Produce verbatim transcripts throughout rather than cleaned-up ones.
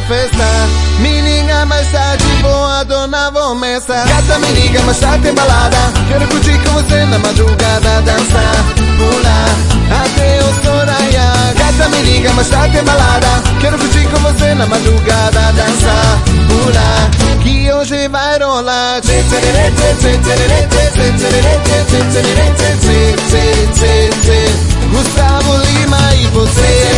festa. Me liga mais tarde, boa dona, vou messa. Gata, me liga mais tarde, tem balada. Quero curtir com você na madrugada, dançar, pular até o sol raiar. Gata, me liga mais tarde, tem balada. Quero curtir com você na madrugada, dançar, pular, que hoje vai rolar. Gustavo Lima e você.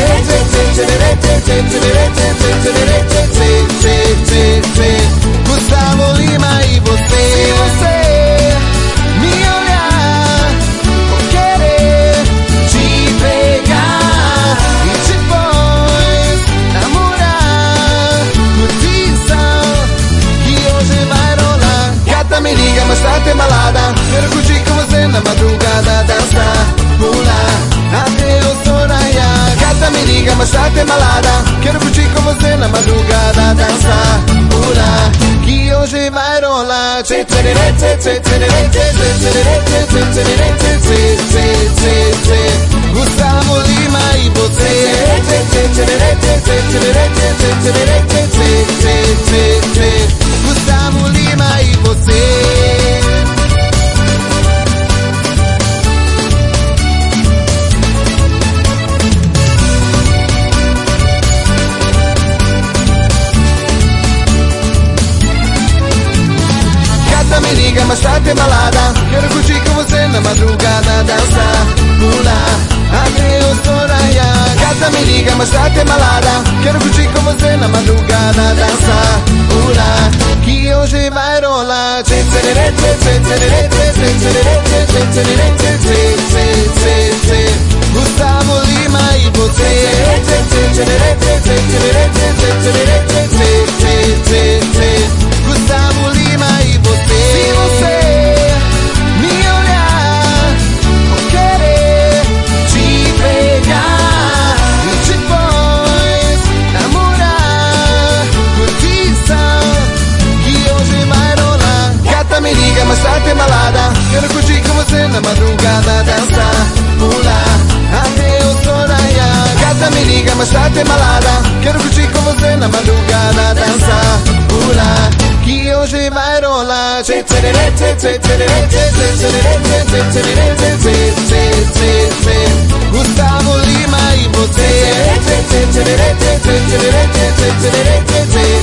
Gustavo Lima e você. Se você me olhar, vou querer te pegar e depois namorar. Curtição que hoje vai rolar. Gata, me liga, mas tá tem balada. Quero curtir com você na madrugada, dançar, pular até o sol raiar. Gata, me liga, mas tá tem balada. Quero curtir com você na madrugada, dançar, pular, que hoje vai rolar. Gustavo Lima e você. Gustavo Lima e você. Me liga, mas tá tem balada. Quero curtir com você na madrugada, dançar, pular até o sol raiar. Gata, me liga, mas tá tem balada. Quero curtir com você na madrugada, dançar, pular, que hoje vai rolar. Gustavo Lima e você. Gustavo Lima e você. Se você me olhar, vou querer te pegar e depois namorar. Curtição que hoje vai rolar. Gata, me liga, mas tá tem balada. Quero curtir com você na madrugada, dançar, pular até o sol raiar. Gata, me liga, mas tá tem balada. Quero curtir com você na madrugada, dançar, pular, que hoje vai rolar. Gustavo Lima e você.